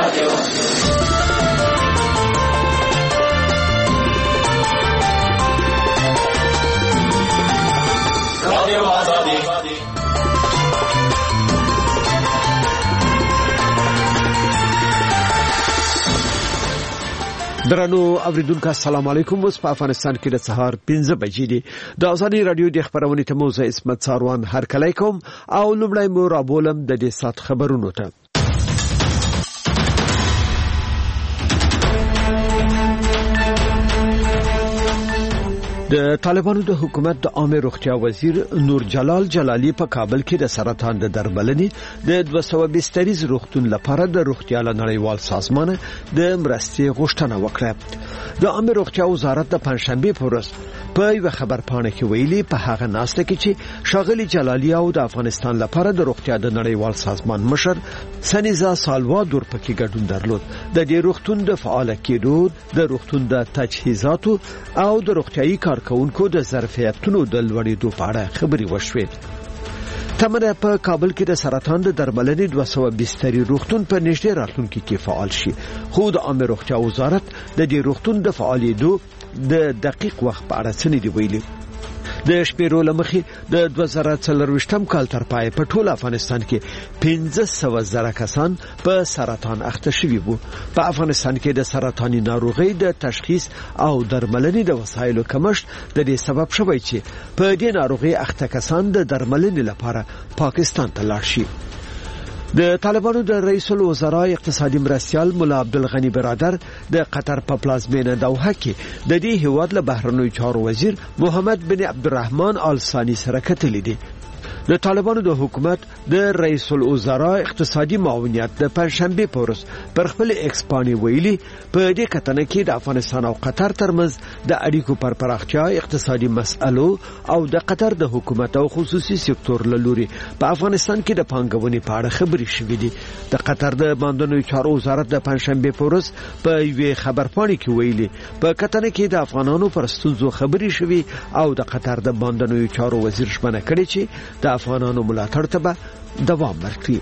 درنو اوریدونکو السلام علیکم. اوس په افغانستان کې د سهار 15 بجې دي. د ازادي رادیو د خبرونې ته موزه اسمت ساروان هر کله کوم او لومړی مو رابولم د دې سات خبرونو ته. د طالبانو د حکومت د عامه روغتیا وزیر نور جلال جلالی په کابل کې د سرطان د درملنې د 220 روغتون لپاره د روغتیا نړیوال سازمان د مرستې غوښتنه وکړه. د عامه روغتیا وزارت د پنځشنبه په ورځ په یو خبرپاڼه کې ویلي په هغه ناسته کې چې شاغلي جلالی او د افغانستان لپاره د روغتیا د نړیوال سازمان مشر سنیزا سالوادور پکې ګډون درلود. د دې روغتون د فعال کېدو د روغتون د تجهیزاتو او د روغتیايي کارکونکو د ظرفیتونو د لوړېدو په اړه خبري وشوې. تمره په کابل کې د سرطان د درملنې 220 روغتون په نږدې راتلونکي کې فعال شي. خو د عامه روغتیا وزارت د دې روغتون د فعالېدو د دقیق وخت په اړه څه نه دی ویلي. د شپږ لمخې د 2024 کال تر پای په ټول افغانستان کې 15,000 کسان په سرطان اخته شوي وو. په افغانستان کې د سرطاني ناروغي د تشخیص او درملنې د وسایلو کمښت د دې سبب شوی چې په دې ناروغي اخته کسان د درملنې لپاره پاکستان ته لاړ شي. د طالبانو د رئیس الوزرا اقتصادي مرستيال مولا عبدالغنی برادر د قطر په پلازمینه دوحه کې د دې هیواد له بهرنیو چارو وزیر محمد بن عبدالرحمن آل ثانی سره کتلې دي. د طالبانو د حکومت د رئیس الوزرا اقتصادي معاونیت د پنځشنبه په ورځ پر خپل ایکسپانی ویلي په دې کتنه کې د افغانستان او قطر ترمنځ د اړیکو پر پراختیا اقتصادي مسئلو او د قطر د حکومت او خصوصي سکتور له لوري په افغانستان کې د پانګونې په اړه خبري شوې دي. د قطر د باندنوي چارو وزارت د پنځشنبه په ورځ په یوه خبرپاڼه کې ویلي په کتنه کې د افغانانو پر ستونزو خبري شوې او د قطر د باندنوي چارو وزیر ژمنه کړې چې د افغانانو ملاتړ ته به دوام ورکړي.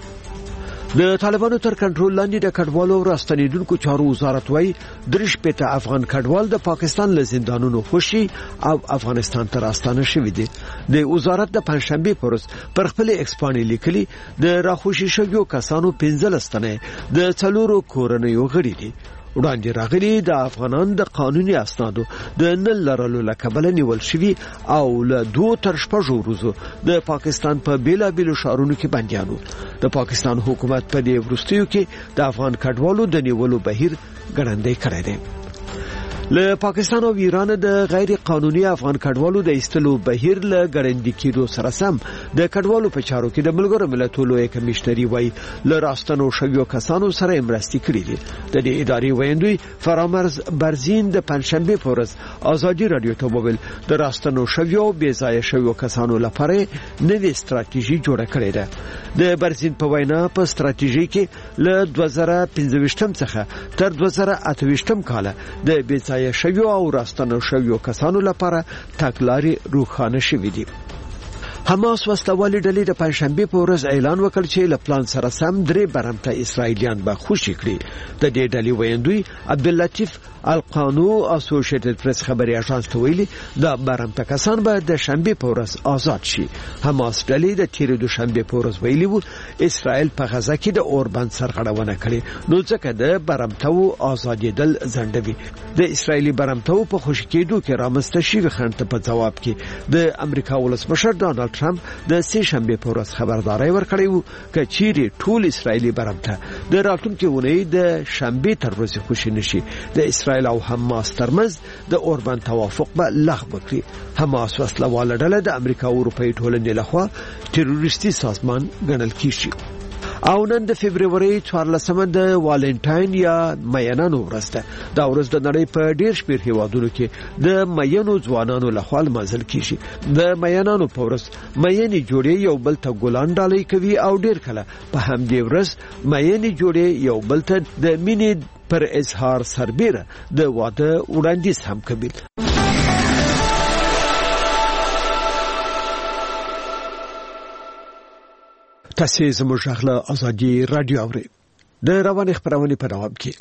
د طالبانو تر کنټرول لاندې د کډوالو راستنیدونکو چارو وزارت وايي 3 افغان کډوال د پاکستان له زندانونو خوشي او افغانستان ته راستانه شوي دي. د وزارت د پنځشنبه په ورځ پر خپل ایکسپانی لیکلي د راخوشي شویو کسانو 15 تنه د 4 کورنیو غړي دي. وړاندې راغلي د افغانان د قانوني اسنادو د نن لرلو لکبل نیول شوی او له 2 تر 6 ورځو د پاکستان په بیلابیلو شهرونو کې بنديانو. د پاکستان حکومت په دې ورستیو کې د افغان کډوالو د نیولو بهیر ګړندې کړی دی. له پاکستان او ایران د غیر قانوني افغان کډوالو د ایستلو بهیر له ګړندې کېدو سره سم د کډوالو په چارو کې د ملګرو ملتونو لوی کمشنري وای له راستنو شویو کسانو سره مرستې کړې دي. د دې ادارې ویندوی فرامرز برزین د پنځشنبه په ورځ ازادي رادیو ته وویل د راستنو شویو بې ځای شویو کسانو لپاره نوې ستراتیژي جوړه کړې ده. د برزین په وینا په ستراتیژي کې له 2015 څخه تر 2028 کال د بې شویو او راستنو شویو کسانو لپاره تګلارې روښانه شوې دي. حماس وسلوالې ډلې د پنځشنبه په ورځ اعلان وکړ چې له پلان سره سم 3 برمته اسرایلیان به خوشي کړي. د دې ډلې ویندوی عبداللطیف القانو اسوسییټډ پریس خبري اژانس ته ویلي د برمته کسان به د شنبه په ورځ آزاد شي. حماس ډلې د تیر دوشنبه په ورځ ویلي وو اسرائیل په غزه کې د اوربند سرغړونه کړې نو ځکه د برمتو آزادېدل ځنډوي. د اسرایلی برمتو په خوشي کېدو کې رامنځته شوی خنډ په جواب کې د امریکا ولسمشر ډانلډ ټرمپ د سه شنبه په ورځ خبرداري ورکړې وو چې چیرې ټول اسرایلی برمته د راتلونکي ونې د شنبه تر ورځې خوشي نشي د اسرائیل او حماس ترمنځ د اوربند توافق به لغوه کړي. حماس وسلواله ډله د امریکا او اروپای ټولنې لخوا تروریستي سازمان ګڼل کیږي. او نن د فبرवरी 14 د والنټاین یا مینانو ورځ ده. دا ورځ د نړۍ په ډیر شمېر هیوادونو کې د مینو ځوانانو لخوا لمانځل کیږي. د مینانو په ورځ مینې جوړې یو بل ته ګلان ډالۍ کوي او ډیر کله په همدې ورځ مینې جوړې یو بل ته د مینې پر اظهار سربېره د واده وړاندیز هم کوي. تاسو زموږ غږ له ازادي رادیو اورئ. د روان خبرونه په دوام کې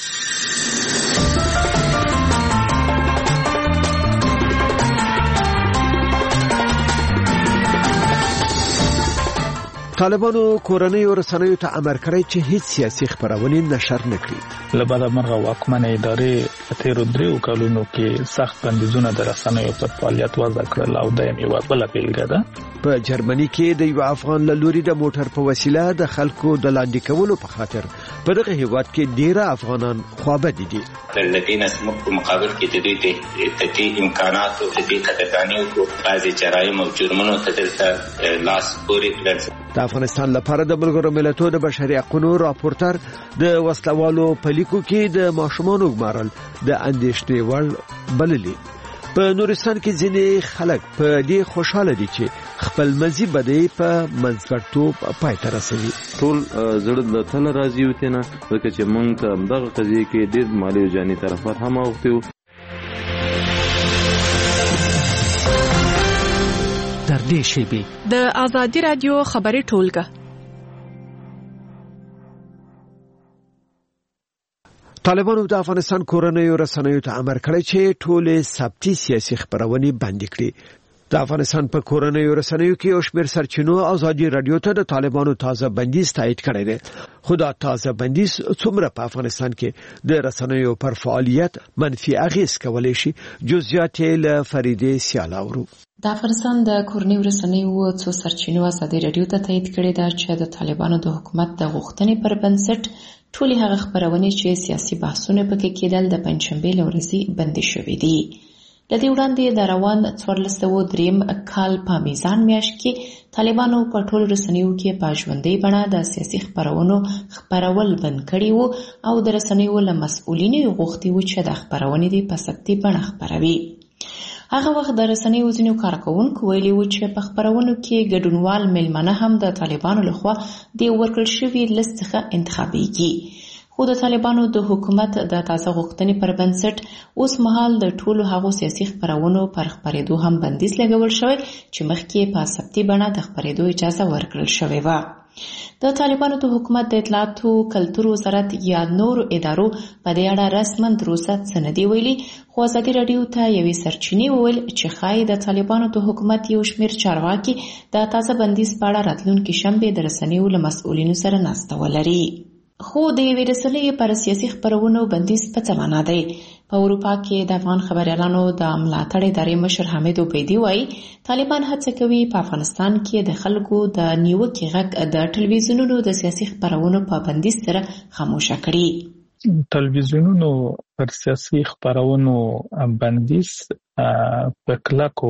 طالبانو کورنۍ رسنیو ته امر کړی چې هیڅ سیاسي خبرونه نشر نکړي. لبعد مرغه واکمنه ادارې تیر دریو کلونو کې سخت بندیزونه د رسنیو په فعالیت وضع کړل او د یو بل بیلګه ده. په جرمني کې د یو افغان لوري د موټر په وسیله د خلکو د لاندې کولو په خاطر په دغه هیواد کې ډیره افغانان خوابدي دي. الذين اسمك په مقابل کې د دې تدې امکانات او د دې قدرتاني او بعضي جرایم او جرمونو ته لاس پوري کړل. د افغانستان لپاره د ملګرو ملتونو د بشري حقوقو راپورټر د وسلوالو پلیکو کې د ماشومانو ګمارل د اندېښنې وړ بللي. په نورستان کې ځینې خلک په دې خوشاله دي چې خپل مزي بدی په منځګړتوب پای ته رسوي. ټول زړه د تل راځي وته نه ورکه چې مونږ ته دغه قضیه کې ډېر مالی او جاني طرفات هم اوختو. در دې شیبي د آزادی رادیو خبري ټولګه طالبانو د افغانستان کورنۍ رسنیو ته امر کړی چې ټول ثبتي سیاسي خبرونه بند کړي. د افغانستان په کورنۍ رسنیو کې او شمیر سرچینو آزادی رادیو ته د طالبانو تازه بندیز تایید کړی دی. خدا تازه بندیز څومره په افغانستان کې د رسنیو پر فعالیت منفي اغیز کولای شي؟ جزئیات له فریده سیالاورو. د افغانستان د کورنۍ رسنیو څو سرچینو آزادی رادیو ته تایید کړی دا چې د طالبانو د حکومت د غوښتنې پر بنسټ ټولې هغه خبرونه چې سیاسي بحثونه پکې کېدل د پنځشنبه لورځي بندي شوې دي. د دې وړاندې د روان 1403 کال په میزان میاشت کې طالبانو په ټولو رسنیو کې په ژوندۍ بڼه د سیاسي خبرونو خبرول بند کړي وو او د رسنیو له مسؤلینو غوښتي وو چې د خبرونې د په ثبتي بڼه خبروي. هغه وخت د رسنیو ځینو کارکونکو ویلي وو چې په خبرونو کې ګډونوال ملمنه هم د طالبانو لخوا د ورکړل شوي لیست څخه انتخابيږي. خو د طالبانو د حکومت د تازه غوښتنې پر بنسټ اوس مهال د ټولو هغو سیاسي خبرونو پر خبرېدو هم بندیز لګول شوی چې مخکې په ثبتي بڼه د خبرېدو اجازه ورکړل شوې وه. د طالبانو د حکومت د اطلاعاتو کلتور وزارت یا نورو ادارو په دې اړه رسماً تر اوسه څه نه دي ویلي، خو ازادي راډیو ته یوې سرچینې وویل چې ښایي د طالبانو د حکومت یو شمېر چارواکي د تازه بندیز په اړه راتلونکې شنبې د رسنیو له مسؤلینو سره ناسته ولري. خو د یوې رسنۍ پر سیاسي خبرونو بندیز په څه معنا دی؟ په اروپا کې د افغان خبریالانو د ملاتړ ادارې مشر حمید عبیدي وایي طالبان هڅه کوي په افغانستان کې د خلکو د نیوکې غږ د ټلویزیونونو د سیاسي خبرونو په بندیز سره خاموشه کړي. ټلویزیونونو پر سیاسي خبرونو بندیز په کلکو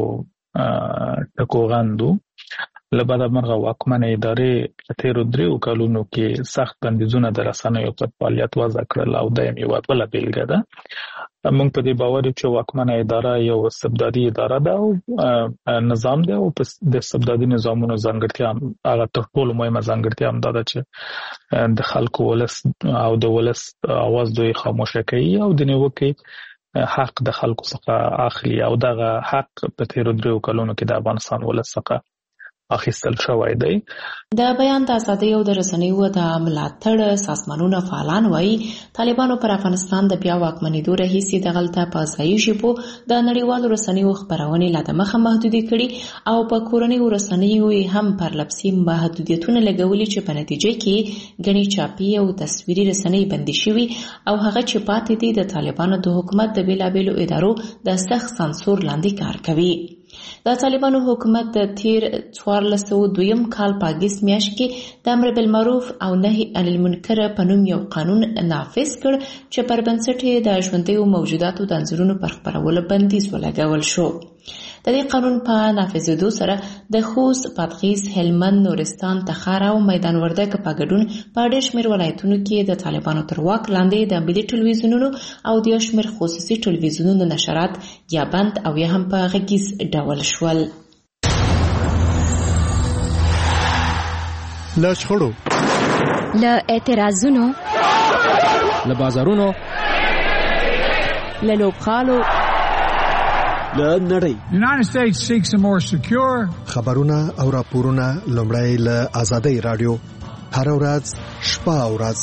ټکو غندو. لبعد مرغه واکمنه ادارې تیر دریو کلونو کې سخت بندیزونه د رسنیو په فعالیت وضع کړل او د یو بل بیلګه ده. موږ په دې باور یو چې واکمنه اداره یو استبدادي اداره ده او نظام ده او د استبدادي نظامونو ځانګړتیا هغه تر ټولو مهمه ځانګړتیا هم ده چې د خلکو ولس او د ولس اواز دوی خاموشه کوي او د نیوکې حق د خلکو څخه اخلي او دغه حق په تیر دریو کلونو کې د افغانستان ولس څخه اخیستل شوی دی. د بیان د ازادۍ او د رسنیو د ملاتړ سازمانونو فعالان وایي طالبانو پر افغانستان د بیا واکمنېدو راهیسې دغلته په ځایي ژبو د نړیوالو رسنیو خبرونې لا دمخه محدودې کړي او په کورنیو رسنیو هم پر لفظي محدودیتونه لګولي چې په نتیجه کې ګڼې چاپي او تصویري رسنۍ بندي شوي او هغه چې پاتې دي د طالبانو د حکومت د بیلابیلو ادارو د سخت سانسور لاندې کار کوي. د طالبانو حکومت د تیر 1402 کال په اگست میاشت کې د امر بالمعروف او نهي عن المنکر په نوم یو قانون نافذ کړ چې پر بنسټ د ژوندیو موجوداتو د انځورونو پر خپرولو بندیز ولګول شو. د دې قانون په نافذېدو سره د خوست، بادغیس، هلمند، نورستان، تخار او میدان وردګ په ګډون په ډېر شمېر ولایتونو کې د طالبانو تر واک لاندې د ملي ټلویزیونونو او د یو شمېر خصوصي ټلویزیونونو نشرات یا بند او یا هم په غږیز ډول شول. له شخړو، له اعتراضونو، له بازارونو، له لوبغالو، له نړۍ. United States seeks a more secure خبرونه او راپورونه لومړی له آزادۍ رادیو هر ورځ شپه او ورځ.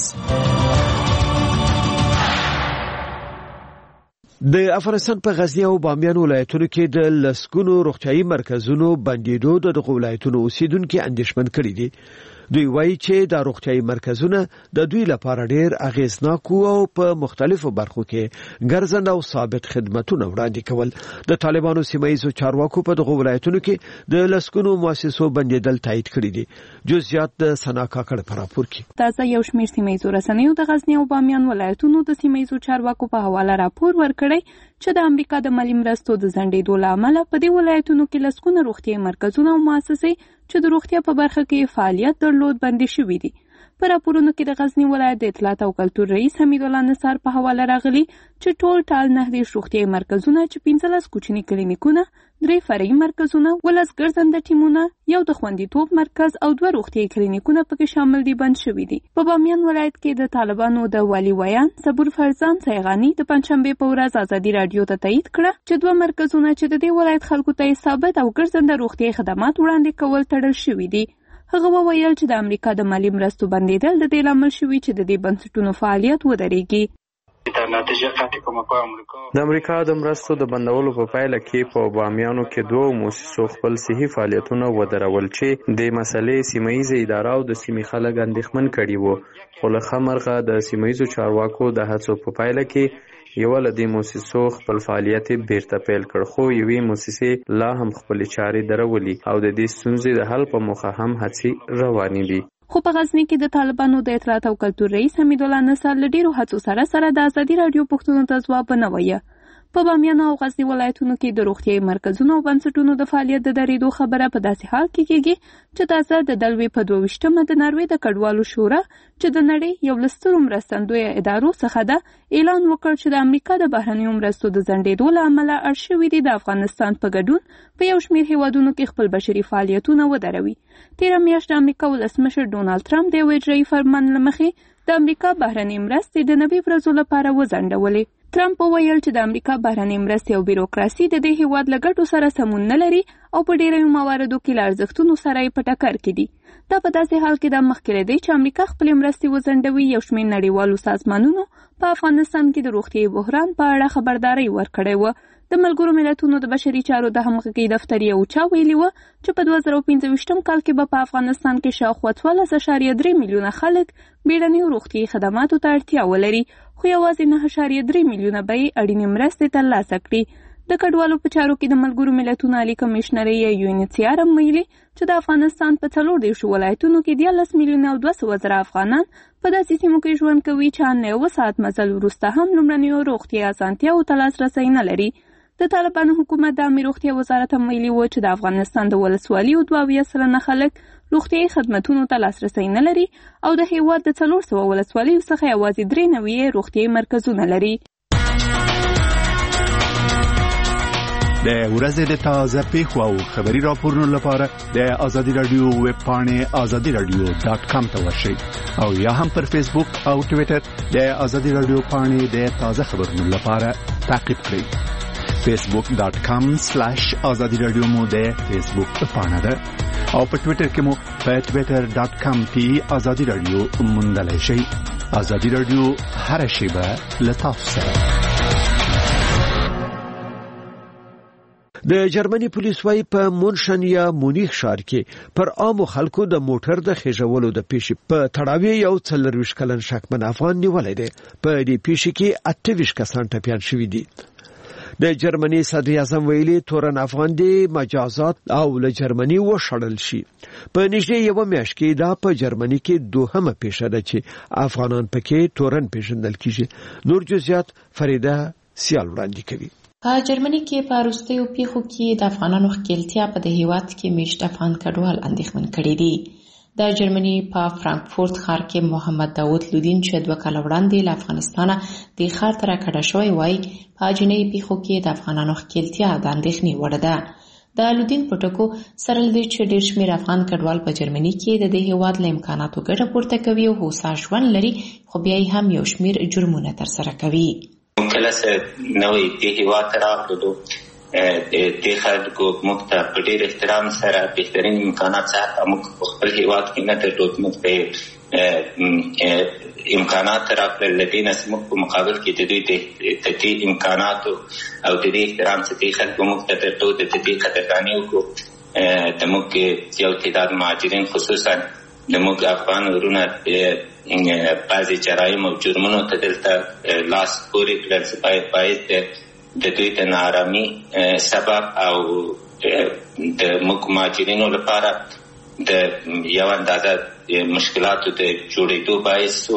د افغانستان په غزنی او بامیان ولایتونو کې د لسګونو روغتيایي مرکزونو بندیدو د ولایتونو اوسیدونکو اندېښمن کړي دي. دوی وایي چې د روغتيایي مرکزونه د دوی لپاره ډېر اغیزناک او په مختلفو برخو کې ګرځنده او ثابت خدماتونه وړاندې کول. د طالبانو سیمایي چارواکو په دغه ولایتونو کې د لسګونو مؤسسو بندیدل تایید کړي دي. جزئیات د سنا کاکړ په راپور کې. تازه یو شمېر سیمایي رسنیو د غزنی او بامیان ولایتونو د سیمایي چارواکو په حواله راپور ورکړی چې د امریکا د مالی مرستو د ځنډېدو له امله په دې ولایتونو کې لسګونه روغتيایي مرکزونه او مؤسسې چې د روغتیا په برخه کې فعالیت درلود بندي شوي دي. په راپورونو کې د غزنی ولایت د اطلاعات او کلتور رئیس حمید الله نصار په حواله راغلي چې ټول ټال 9 روغتيایي مرکزونه چې 15 کوچني کلینیکونه، 3 فرعي مرکزونه، 10 ګرځنده ټیمونه، یو د خوندیتوب مرکز او 2 روغتيایي کلینیکونه پکې شامل دي بند شوي دي. په بامیان ولایت کې د طالبانو د والی ویان صبور فرزان سیغانی د پنځشنبه په ورځ ازادي رادیو ته تایید کړه چې 2 مرکزونه چې د دې ولایت خلکو ته ثابت او ګرځنده روغتيایي خدمات وړاندې کول تړل شوي دي. هغه وویل چې د امریکا د مالی مرستو بندیدل د دې لامل شوی چې د دې بنسټونو فعالیت ودرېږي. د امریکا د مرستو د بندولو په پایله کې په بامیانو کې 2 مؤسسو خپل صحي فعالیتونه ودرول چې د مسلې سیمایي اداره او د سیمې خلک اندېښمن کړي وو. خو له خمرغه د سیمایي چارواکو د هڅو په پایله کې یو له دې مؤسسو خپل فعالیت بیرته پیل کړ، خو یوې مؤسسې لا هم خپل چارې درولي او د دې ستونزې د حل په موخه هم هڅې روانې دي. خو په غزنی کې د طالبانو د اطلاعات او کلتور رئیس حمید الله نصار له ډیرو هڅو سره د ازادي رادیو پوښتنو ته ځواب نه وایي. په بامیان او غزنی ولایتونو کې د روغتيایي مرکزونو او بنسټونو د فعالیت د درېدو خبره په داسې حال کې کېږي چې تازه د دلوي په 22مه د ناروې د کډوالو شورا چې د نړۍ یو لستر مرستندوی ادارو څخه ده اعلان وکړ چې د امریکا د بهرنیو مرستو د ځنډېدو له امله اړ شوي دي د افغانستان په ګډون په یو شمېر هیوادونو کې خپل بشري فعالیتونه ودروي. تیره میاشت د امریکا ولسمشر ډونالد ټرمپ د یو اجرایي فرمان له مخې د امریکا بهرنۍ مرستې د 90 ورځو لپاره وځنډولې. ټرمپ وویل چې د امریکا بهرنۍ مرستې او بیروکراسي د دې هیواد له ګټو سره سمون نه لري او په ډیرو مواردو کې له ارزښتونو سره یې په ټکر کې دي. دا په داسې حال کې د مخکې لري چې امریکا خپلې مرستې وځنډوي. یو شمېر نړیوالو سازمانونو په افغانستان کې د روغتیايي بحران په اړه خبرداري ورکړې وه. د ملګرو ملتونو د بشري چارو د همغږۍ دفتر یو چا ویلي و چې په 2015 کال کې به په افغانستان کې شاوخوا 14.3 میلیونه خلک بیړنیو روغتیايي خدماتو ته اړتیا ولري، خو یوازې 9.3 میلیونه به یې اړینې مرستې ترلاسه کړي. د کډوالو په چارو کې د ملګرو ملتونو عالی کمشنري یونیسیار ویلي چې د افغانستان په 14 ولایتونو کې 13 میلیونه او 200,000 افغانان په داسې سیمو کې ژوند کوي چې 9 ساعت مزل وروسته هم لومړنیو روغتیايي اسانتیاوو ته لاسرسی نه لري. د طالبانو حکومت د عامه روغتیا وزارت هم ویلي و چې د افغانستان د ولسوالیو 22% خلک روغتیايي خدماتونو ته لاسرسی نه لري او د هیواد د 400 ولسوالیو څخه یوازې 93 روغتیايي مرکزونه لري. د ورځې د تازه پیښو او خبري راپورونو لپاره د ازادي رادیو ویب پاڼې azadiradio.com ته ورشئ او یا هم پر فیسبوک او ټوئیټر د ازادي رادیو پاڼې د تازه خبرونو لپاره تعقیب کړئ. facebook.com/azadi radio مو د فیسبوک پاڼه ده او په ټوئیټر کې مو په twitter.com کې azadi radio موندلای شئ. azadi radio هر شیبه لطف سره. د جرمني پولیس وايي په مونشن یا مونیخ ښار کې پر عامو خلکو د موټر د خېژولو د پیښې په تړاوی یو 24 کلن شکمن افغان نیولای دی. په دې پیښې کې 28 کسان ټپيان شوي دي. د جرمني صدر اعظم ویلي تورن افغان دی مجازات او له جرمني وشړل شي. په نږدې یو میاشت کې دا په جرمني کې دوهمه پیښه ده چې افغانان پکې تورن پیژندل کیږي. نور جزئیات فریده سیال وړاندې کوي. په جرمني کې په وروستیو پیښو کې د افغانانو ښکېلتیا په د هیواد کې میشت افغان کډوال اندېښمن کړي دي. د جرمني په فرانکفورت ښار کې محمد داود لودین چې 2 کال وړاندې له افغانستانه د ښار ته راکډه شوی وای په جنۍ پیښو کې د افغانانو ښکېلتیا د اندېښنې وړ ده. د لودین په ټکو سره لدې چې ډېر شمېر افغان کډوال په جرمني کې د دې هیواد له امکاناتو ګټه پورته کوي او هوسا ژوند لري، خو بیا هم یو شمېر جرمونه ترسره کوي. کله چې نوې دې هیواد ته راغلو دې خلکو موږ ته په ډېر احترام سره بهترین امکانات سره موږ په خپل هیواد کې نه درلود. موږ ته امکانات راکړل، د دې نه زموږ په مقابل کې د دوی د دې امکاناتو او د دې احترام څخه خلکو موږ ته درلو د دې قدرداني وکړو. د موږ یو تعداد مهاجرین خصوصا د موږ افغان ورونه بعضې جرایم او جرمونو ته دلته لاس پورې کړل چې باید د دوی د ناارامي سبب او د موږ مهاجرینو لپاره د یو اندازه مشکلاتو د جوړېدو باعث شو.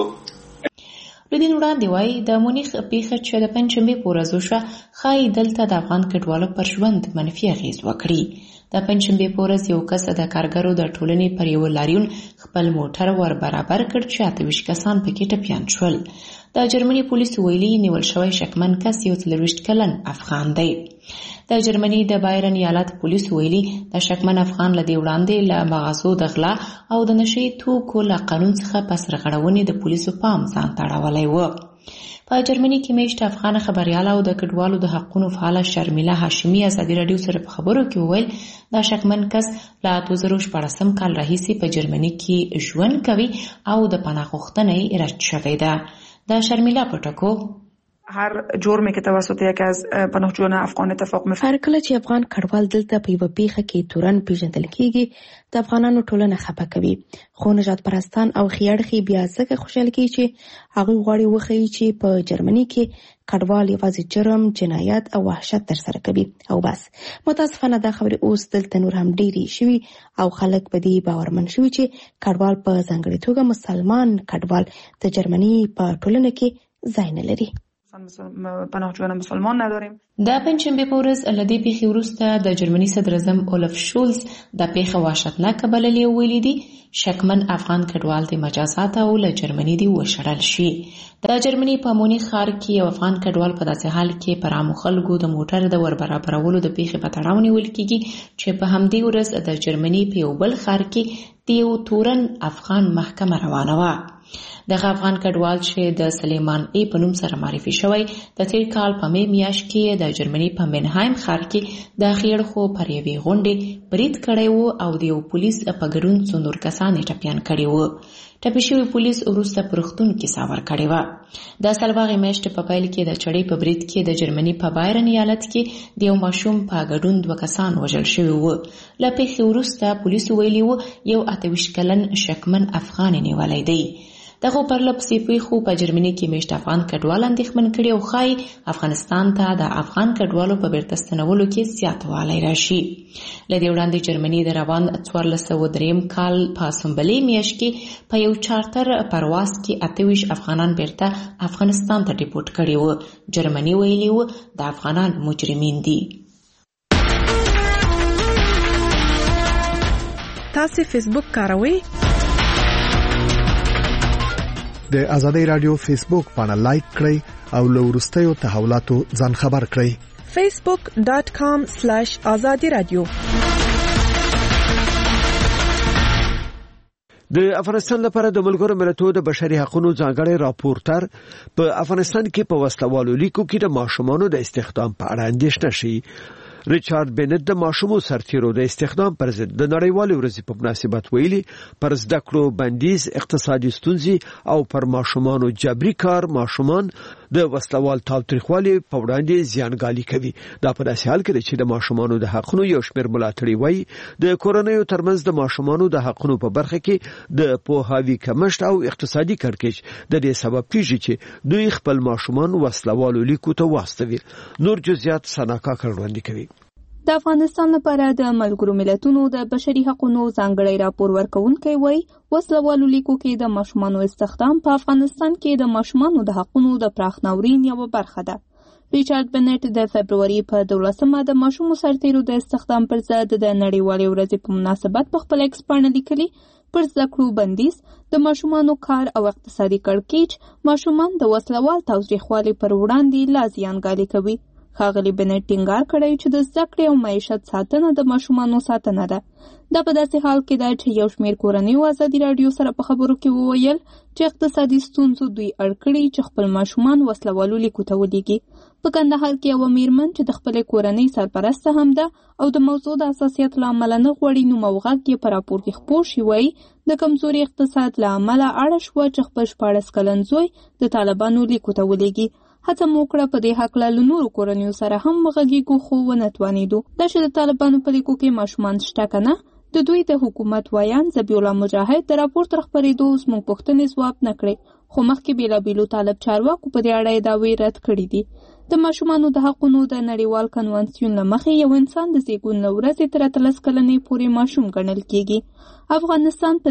لدین وړاندې وایي د مونیخ پیښه چې د پنجشنبې په ورځ وشوه ښایي دلته د افغان کډوالو پر ژوند منفي اغېز وکړي. د پنجشنبې په ورځ یو کس د کارګرو د ټولنې پر یو لاریون خپل موټر ور برابر کړ چې 28 کسان پکې ټپیان شول. د جرمني پولیسو ویلي نیول شوی شکمن کس یو 40 کلن افغان دی. د جرمني د بایرن ایالت پولیسو ویلي د شکمن افغان له دې وړاندې له مغازو د غلا او د نشي توکو له قانون څخه په سرغړونې د پولیسو پام ځان ته اړولی و. په جرمني کې میشت افغان خبرياله او د کډوالو د حقونو فعاله شرمیله هاشمي ازادي راډیو سره په خبرو کې وویل دا شکمن کس له 2014 کال راهیسې په جرمني کې ژوند کوي او د پناه غوښتنه یې رد شوې ده. د شرمیله په ټکو هر جرمی که توسط یکی از پناهجویان افغان اتفاق میفته. هر کله چې افغان کډوال دلته په یوه پیښه کې تورن پیژندل کیږي د افغانانو ټولنه خفه کوي، خو نژاد پرستان او خیاړخي بیا ځکه خوشحال کیږي چې هغه غواړي وښیي چې په جرمني کې کډوال یوازې جرم، جنایت او وحشت ترسره کوي او بس. متاسفانه دا خبرې اوس دلته نور هم ډېرې شوي او خلک په دې باورمن شوي چې کډوال په ځانګړې توګه مسلمان کډوال د جرمني په ټولنه کې ځای نه لري. پناهجویان مسلمان نداریم. د پنجشنبې په ورځ له دې پیښې وروسته د جرمني صدر اعظم اولف شولز د پیښه وحشتناکه بللې او ویلي دي شکمن افغان کډوال د مجازات او له جرمني دی وشړل شي. د جرمني په مونیخ ښار کې یو افغان کډوال په داسې حال کې پر عامو خلکو د موټر د ور برابرولو د پیښې په تړاو نیول کېږي چې په همدې ورځ د جرمني په یو بل ښار کې د یو تورن افغان محکمه روانه وه. دغه افغان کډوال چې د سلیمان ای په نوم سره معرفي شوی د تیر کال په می میاشت کې د جرمني په منهایم ښار کې د خیړخو پر یوې غونډې برید کړی و او د یو پولیس په ګډون څو نور کسان یې ټپیان کړي و. ټپي شوي پولیس وروسته په روغتون کې ساور کړی وه. د سلواغې میاشتې په پیل کې د چړې په برید کې د جرمني په بایرن ایالت کې د یو ماشوم په ګډون 2 کسان وژل شوي وو. له پیښې وروسته پولیسو ویلي وو یو 28 کلن شکمن افغان نیولی دی. دغه پرلپسې پیښو په جرمني کې میشت افغان کډوال اندېښمن کړي او ښایي افغانستان ته د افغان کډوالو په بیرته ستنولو کې زیاتوالی راشي. له دې وړاندې جرمني د روان 1403 کال په سنبلې میاشت کې په یو چارتر پرواز کې 28 افغانان بیرته افغانستان ته ډیپورټ کړي وو. جرمني ویلي وو د افغانان مجرمین دي. تاسو فیسبوک کاروئ؟ د آزادۍ رادیو فیسبوک پاڼه لایک کړئ او له وروستیو تحولاتو ځان خبر کړئ. facebook.com/azadi radio. د افغانستان لپاره د ملګرو ملتونو د بشري حقوقو ځانګړی راپورټر په افغانستان کې په وسلوالو لیکو کې د ماشومانو د استخدام په اړه اندېښنه شي. ریچارډ بینټ د ماشومو سرتیرو د استخدام پر ضد د نړیوالې ورځې په مناسبت ویلي پر زده کړو بندیز، اقتصادي ستونزې او پر ماشومانو جبري کار ماشومان د وسلوال تاوتریخوالي په وړاندې زیانګالي کوي. دا په داسې حال کې چې د ماشومانو د حقونو یو شمېر ملاتړي وایي د کورنیو ترمنځ د ماشومانو د حقونو په برخه کې د پوهاوي کمښت او اقتصادي کړکېچ د دې سبب کیږي چې دوی خپل ماشومان وسلوالو لیکو ته واستوي. نور جزئیات سناکا کړوندې کوي. د افغانستان لپاره د ملګرو ملتونو د بشري حقوقو ځانګړی راپور ورکوونکی وایي وسلوالو لیکو کې د ماشومانو استخدام په افغانستان کې د ماشومانو د حقوقو د پراخ ناورین یوه برخه ده. ریچارډ بینټ د فبروري په 12مه د ماشومو سرتیرو د استخدام پر ضد د نړیوالې ورځې په مناسبت په خپل ایکس پاڼه لیکلي پر زده کړو بندیز، د ماشومانو کار او اقتصادي کړکېچ ماشومان د وسلوال تاوتریخوالي پر وړاندې لا زیانګالي کوي. ښاغلي بنټ ټینګار کړی چې د زده کړې او معیشت ساتنه د ماشومانو ساتنه ده. دا په داسې حال کې ده چې یو شمېر کورنیو ازادي راډیو سره په خبرو کې وویل چې اقتصادي ستونزو دوی اړ کړي چې خپل ماشومان وسلوالو لیکو ته ولیږي. په کندهار کې یوه میرمن چې د خپلې کورنۍ سرپرسته هم ده او د موضوع د حساسیت له امله نه غواړي نوم او غږ یې په راپور کې خپور شي، وایي د کمزوري اقتصاد له امله اړه شوه چې خپل 14 کلن زوی د طالبانو لیکو ته ولیږي. هڅه مو وکړه په دې هکله له نورو کورنیو سره هم وغږیږو خو ونه توانېدو. دا چې د طالبانو په لیکو کې ماشومان شته که نه، د دوی د حکومت وایان ذبیح الله مجاهد د راپور تر خپرېدو اوس موږ پوښتنې ځواب نه کړې، خو مخکې بېلابېلو طالب چارواکو په دې اړه یې دعوې رد کړي دي. د ماشومانو د حقونو د نړیوال کنوانسیون له مخې یو انسان د زیږون له ورځې تر 13 کلنۍ پورې ماشوم ګڼل کېږي. افغانستان په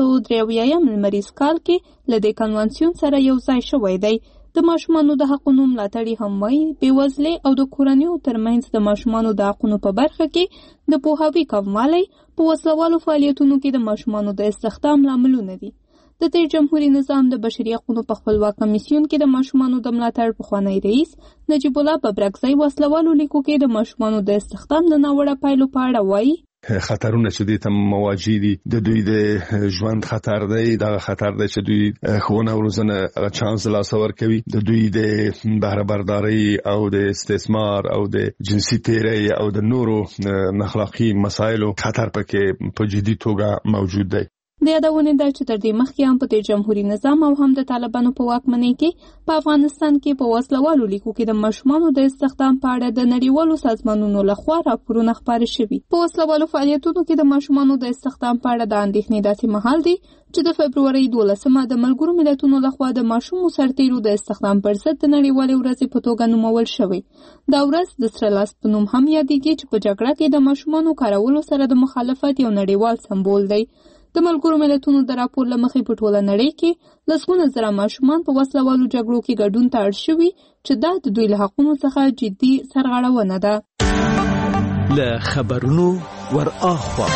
1983 لمریز کال کې له دې کنوانسیون سره یو ځای شوی دی. د ماشومانو د حقونو ملاتړي هم وایي بېوزلۍ او د کورنیو ترمنځ د ماشومانو د حقونو په برخه کې د پوهاوي کموالی په وسلوالو فعالیتونو کې د ماشومانو د استخدام لاملونه دي. د تیر جمهوریت نظام د بشري حقونو په خپلواک کمیسیون کې د ماشومانو د ملاتړ پخوانی رئیس نجیب الله ببرکزی وسلوالو لیکو کې د ماشومانو د استخدام د ناوړه پایلو په اړه وایي خطرونه چې دې ته مواجه دي، د دوی د ژوند خطر دی، دا خطر دی چې دوی ښوونه او روزنه چانس لاس ورکوي، د دوی د بهره برداري او د استثمار او د جنسي تیری او د نورو اخلاقي مسایلو خطر پکې په جدي توګه موجود دی. د یادونه ده چې تر دې مخکې هم په جمهوریت نظام او هم د طالبانو په واکمنۍ کې په افغانستان کې په وسلوالو لیکو کې د ماشومانو د استخدام په اړه د نړیوالو سازمانونو لخوا راپورونه خپاره شوي. په وسلوالو فعالیتونو کې د ماشومانو د استخدام په اړه د اندېښنې داسې مهال دی چې د فبرورۍ 12 د ملګرو ملتونو لخوا د ماشومو سرتیرو د استخدام پر ضد د نړیوالې ورځې په توګه نومول شوی. دا ورځ د سره لاس په نوم هم یادېږي چې په جګړه کې د ماشومانو کارولو سره د مخالفت یو نړیوال سمبول دی. د ملګرو ملتونو د راپور له مخې په ټوله نړۍ کې لسګونه زره ماشومان په وسلوالو جګړو کې ګډون ته اړ شوي چې دا د دوی له حقونو څخه جدي سرغړونه ده. له خبرونو ور اخوا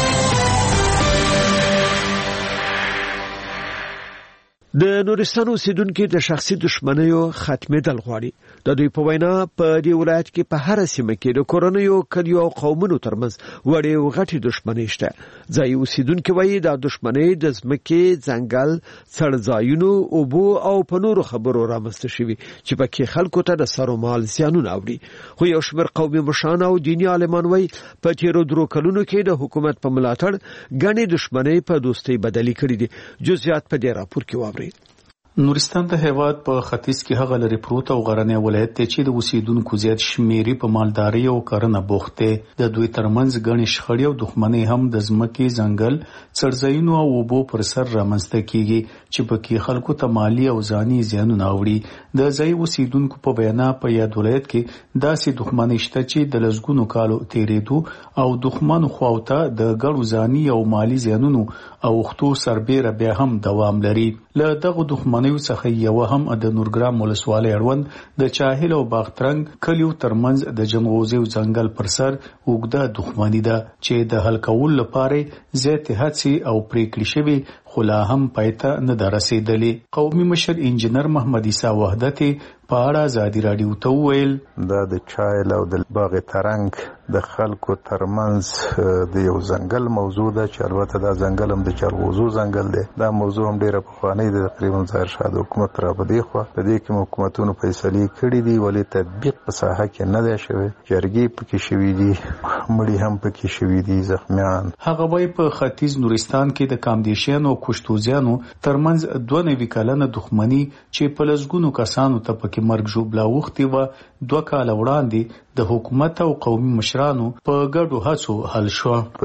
د نورستان اوسیدونکو د شخصي دښمنیو ختمېدل غواړي. د دوی په وینا په دې ولایت کې په هر سیمه کې د کورنیو کلیو او قومونو ترمنځ وړې او غټې دښمنۍ شته. ځایي اوسیدونکو وایي دا دښمنۍ د ځمکې، ځنګل، څړځایونو، اوبو او په نورو خبرو رامنځته شوي چې پکې خلکو ته د سر او مال زیانونه اوري. خو یو شمېر قومي مشران او دیني عالمان وایي په تیرو 3 کلونو کې د حکومت په ملاتړ ګڼې دښمنۍ په دوستۍ بدلې کړې دي. جزئیات په دې راپور کې واورئ. نورستان د هیواد په ختیځ کې هغه لري پروت او غرنی ولایت دی چې د اوسیدونکو زیات شمیرې په مالداري او کرنه بوخت دي. د دوی ترمنځ ګڼې شخړې او دښمنۍ هم د ځمکې، ځنګل، څړځایونو او اوبو پر سر رامنځته کیږي چې پکې خلکو ته مالی او ځاني زیانونه اوري. د ځای اوسیدونکو په بیان په یاد ولایت کې داسې دښمنۍ شته چې د لسګونو کالو تیرېدو او دښمنو خواوته د ګڼو ځاني او مالی زیانونو او وختو سربېره بیا هم دوام لري. له دغه دښمنیو څخه یو هم د نورګرام ولسوالۍ اړوند د چاهل او باغترنګ کلیو ترمنځ د جنغوزي او ځنګل پر سر اوږده دښمني ده چې د حل کولو لپاره زیات هڅې او پریکړې شوي خو لا هم پایته نه ده رسېدلې. قومي مشر انجینر محمد عیسی وحدت په اړه ازادي راډیو ته وویل دا د چایل او د باغ ترنګ د خلکو ترمنځ د یو ځنګل موضوع ده چې البته دا ځنګل هم د چلغوزو ځنګل دی. دا موضوع هم ډیره پخوانۍ ده، تقریبا ظاهر شاه د حکومت را په دی خو په دې کې حکومتونو فیصلې کړې دي ولې تطبیق په ساحه کې نه دی شوی. جرګې پکې شوي دي، مړي هم پکې شوي دي، زخمیان. هغه وایي په ختیځ نورستان کې د کامدیشیانو او کشتوزیانو ترمنځ 92 کلنه دښمني چې په لسګونو کسانو ته پکې مرګ ژوبلا وختي و 2 کاله وړاندې د حکومت او قومي مشرانو په ګډو هڅو حل شو. په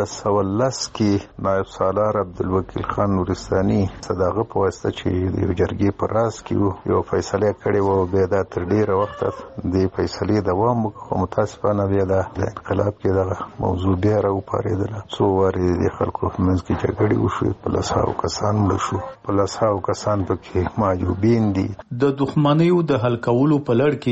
1910 کې نائب سالار عبدالوکیل خان نورستاني صداغه په واسطه چې د جرګې پر راس کې یو فیصله کړې و، به دا تر ډیره وخت د فیصلې دوام وکړ. متاسفانه بیا د انقلاب کې دا موضوع بیا راوپارېدله. څو وارې د خلکو منځ کې جګړې وشوې، په 100 کسان مړه شو، په 100 کسان پکې معجوبین دي. د دښمنیو د حل کولو په لړ کې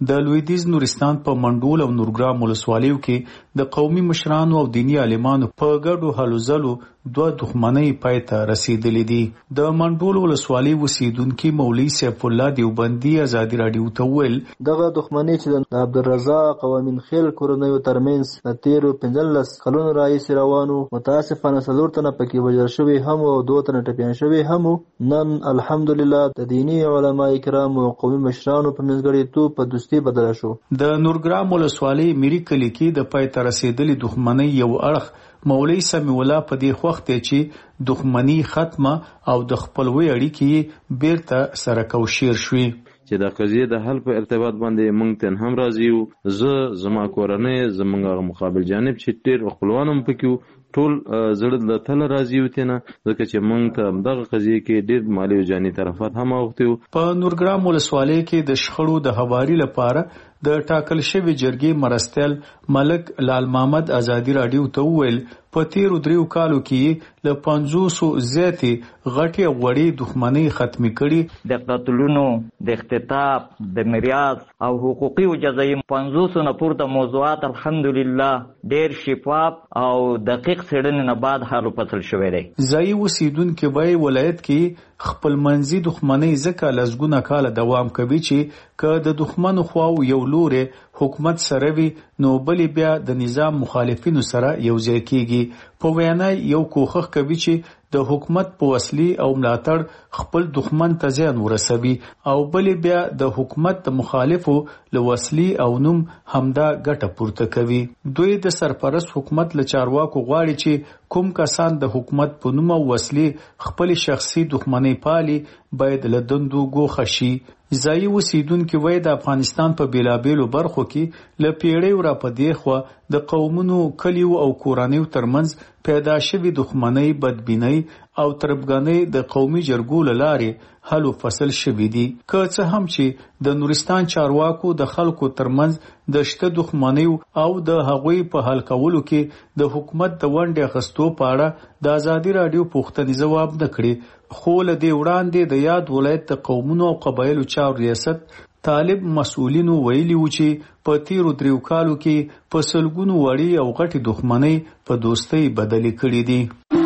د لویدیز نورستان په منډول او نورګرام ولسوالیو کې د قومي مشرانو او دینی عالمانو په ګډو هلو ځلو دوه دښمنۍ پای ته رسیدلې دي. د منډول ولسوالۍ اوسیدونکي مولوي سیف الله دیوبندي ازادي راډیو ته وویل دغه دښمنۍ چې د عبدالرزاق او امین خیل کورنیو ترمنځ د تیرو 15 کلونو راهیسې روانو، متاسفانه 4 تنه پکې وژل شوي هم او 2 تنه ټپیان شوي هم. نن الحمدلله د دینی علما کرام او قومي مشرانو په منځګړیتوب په دوستي بدله شو. د نورګرام ولسوالۍ میری کلی کې د پای ته رسیدلې دښمنۍ یو اړخ مولوي سمیع الله په دې وخت چې دښمنی ختمه او د خپلوي اړیکې بیرته سره کوشیر شوي چې د قضیې د حل په ارتباط باندې موږ تن هم راضي یو. زما کورنۍ زمونږ مقابل جانب چې ډېر خپلوان هم پکې ټول زړه د تل راضي وته نه ځکه چې موږ ته دغه قضیې کې ډېر مالی او جاني طرفات هم اوختیو. په نورګرام ولسوالۍ کې د شخړو د هواري لپاره د ټاکل شوی جرګې مرستیال ملک لال محمد ازادي راډیو ته وویل په تیرو 3 کالو کې له 500 زیاتې غټي غوړي دښمنۍ ختمې کړي. د قتلونو د اختطاف د میراث او حقوقي او جزایي 500 نه پورته موضوعات الحمدلله ډېر شفاف او دقیق څېړنې نه بعد حل فصل شوی دی. ځایي اوسیدونکي وایي ولایت کې خپل منځي دښمنۍ ځکه لسګونه کاله دوام کوي چې که د دښمنو خواو یو لوري حکومت سره وي نو بلې بیا د نظام مخالفینو سره یو ځای کیږي. په وینا یو کوښښ کوي چې د حکومت په وسلې او ملاتړ خپل دښمن ته زیان ورسوي او بلې بیا د حکومت مخالفو له وسلې او نوم همدا ګټه پورته کوي. دوی د سرپرست حکومت له چارواکو غواړي چې کوم کسان د حکومت په نوم او وسلې خپل شخصي دښمنۍ پالي باید له دندو ګوښه شي. ځایي اوسیدونکي وایي د افغانستان په بیلابیلو برخو کې له پیړیو را په دې خوا د قومونو کلیو او کورنیو ترمنځ پیدا شوي دښمنۍ بدبینۍ او تربګنۍ د قومي جرګو له لارې حل و فصل شوي دي. که څه هم چې د نورستان چارواکو د خلکو ترمنځ د شته دښمنیو او د هغوی په حل کولو کې د حکومت د ونډې اخیستو په اړه د ازادي راډیو پوښتنې ځواب نه کړي. خو له دې وړاندې د یاد ولایت د قومونو او قبایلو چارو ریاست طالب مسؤلینو ویلي و چې په تیرو 3 کالو کې په سلګونو وړي او غټي دښمنۍ په دوستۍ بدلې کړې دي.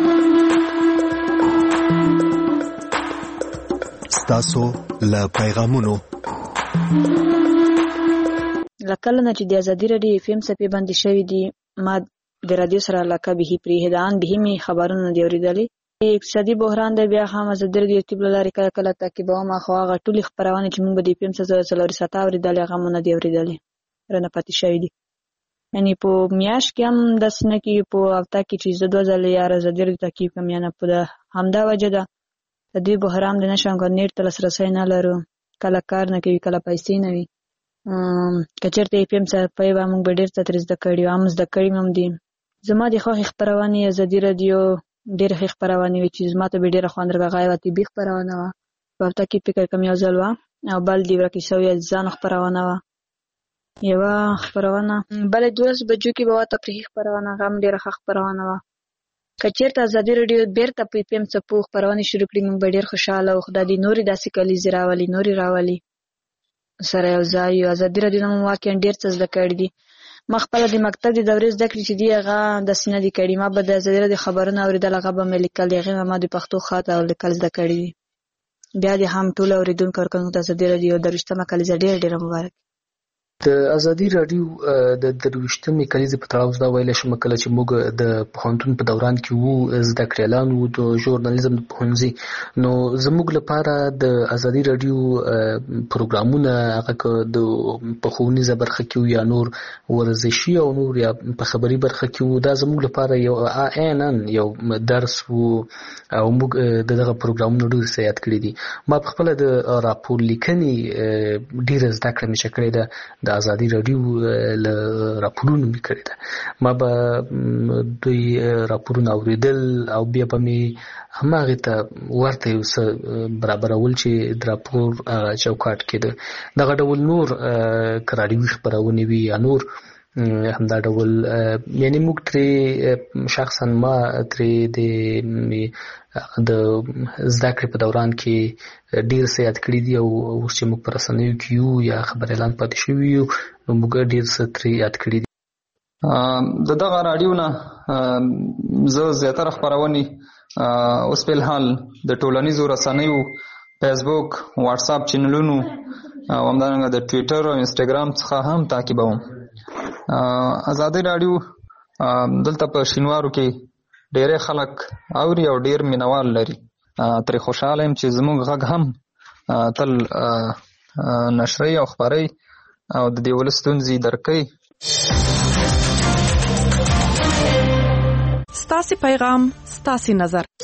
ستاسو له پیغامونو لکه نه چې د ازادي راډیو FM صفحه باندې شوی دی ما د رادیو سره علاقه به پریهدان به می خبرونه دی اوریدلې. اقتصادي بحران د بیا هم ازادي راډیو تیب لاري کله تعقیبو ما خو هغه ټولي خبرونه چې موږ به د FM سره څلوري ساته اوریدلې هغه مونږ دی اوریدلې رنه پاتې شوی دی. یعنی په میاش کې هم د سنه کې په هفته کې چې زه 2000 یا ازادي راډیو تعقیب کوم یا نه په همدا وجه ده د دې بحران د نشم غنیر تل سره نه لرو کله کار نه کوي کله پیسې نه وي. کچرته FM سره په یوه موږ ډېر تدریس د کړیو هم زده کړی هم دي. زما د خوښ خبرونه ازادي راډیو ډېر ښه خبرونه وي چې زما ته ډېر خوند راغی او طبي خبرونه و په هفته کې فکر کوم یو ځل و او بل دی ورکه شوی ځان خبرونه و یو خبرونه بل 12 بجو کې به تفریحي خبرونه غم ډېر ښه خبرونه و. کچرته ازادي راډیو بیرته په FM څخه خبرونه شروع کړې موږ ډېر خوشاله او خدای دې نوري داسې کلی زراولي نوري راولي سره یو ځای ازادي راډیو نوم واقعا ډېر څه زده کړی دي. ما خپل د مکتب د دورې زده کړې چې دی هغه د سینې د کړي ما به د ازادي راډیو خبرونه اوریدل هغه به مې لیکل هغه ما د پښتو خط او لیکل زده کړی دي. بیا د هم ټول اوریدونکو کارکونکو د ازادي راډیو د رښتما کلیزه ډېر مبارک. د ازادي راډیو د 23مې کلیزې په تړاو دا ویل شم کله چې موږ د پوهنتون په دوران کې وو زده کړیالان وو د ژورنالیزم د پوهنځي نو زموږ لپاره د ازادي راډیو پروګرامونه هغه د پخوانیزه برخه کې یا نور ورزشي او نور یا په خبري برخه کې وو دا زموږ لپاره یو عینن یو درس وو او موږ دغه پروګرامونه ډېر زیات کړی دي. ما په خپل د راپور لیکنې ډېر زده کړم چې کړی ده د ازادي راډیو له راپورونو مې کړی ده. ما به دوی راپورونه اوریدل او بیا به مې هماغې ته ورته یو څه برابرول چې د راپور چوکاټ کې ده دغه ډول نور که راډیوي خپرونې وي یا نور همدا ډول یعنی موږ ترې شخصا ما ترې د زده کړې په دوران کې ډیر څه یاد کړي دي او اوس چې موږ په رسنیو کې یو یا خبر اعلان پاتې شوي یو نو موږ ډیر څه ترې یاد کړي دي. د دغه راډیو نه زه زیاتره خپرونې اوس په الحال د ټولنیزو رسنیو فیسبوک واتس اپ چینلونو او همدارنګه د ټویټر او انسټاګرام څخه هم تعقیبوم. ازادي راډیو دلته په شینوارو کې ډېر خلک اوري او ډېر مینوال لري. ترې خوشاله یم چې زموږ غږ هم تل نشري او خبري او د دې ولس ستونزې درک کوي. ستاسو پیغام ستاسو نظر